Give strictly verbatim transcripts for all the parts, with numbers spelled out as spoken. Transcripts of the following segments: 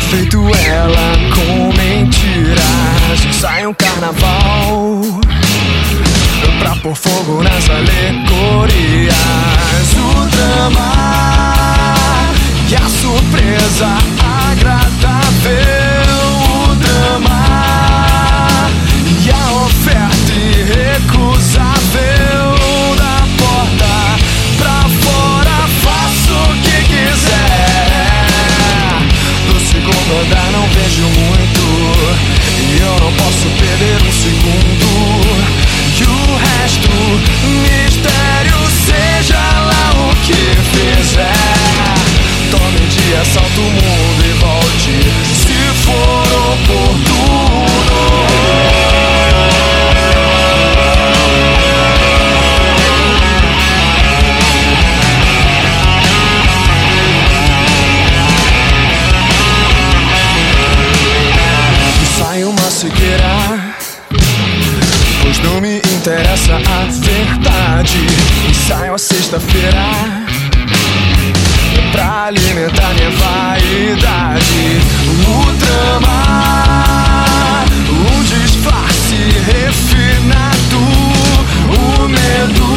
feito ela com mentiras. Sai um carnaval pra pôr fogo nas alegorias. O drama e a surpresa agradável. O drama e a oferta irrecusável. Da porta pra fora faço o que quiser. Do segundo andar não vejo muito e eu não posso perder um segundo. E o resto, mistério, seja lá o que fizer. Tome de assalto o mundo e volte, se for oportuno. E sai uma cegueira, pois não me interessa a verdade. E saio a sexta-feira pra alimentar minha vaidade. O drama, um disfarce refinado. O medo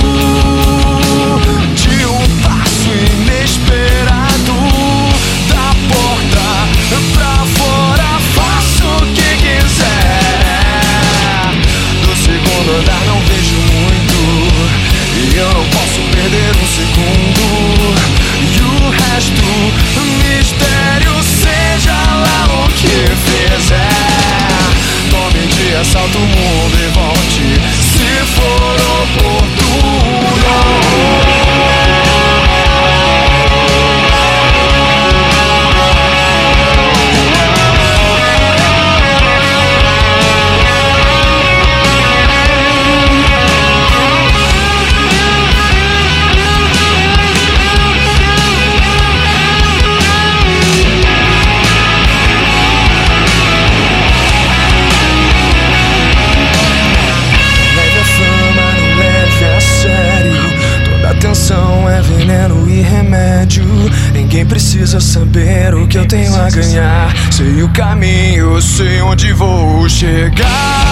de um passo inesperado. Da porta pra fora faço o que quiser. Do segundo andar não vejo muito e eu não posso perder um segundo. E o resto, mistério, seja lá o que fizer. Tome de assalto o mundo e volte, se for oportuno. É veneno e remédio. Ninguém precisa saber o que eu tenho a ganhar. Sei o caminho, sei onde vou chegar.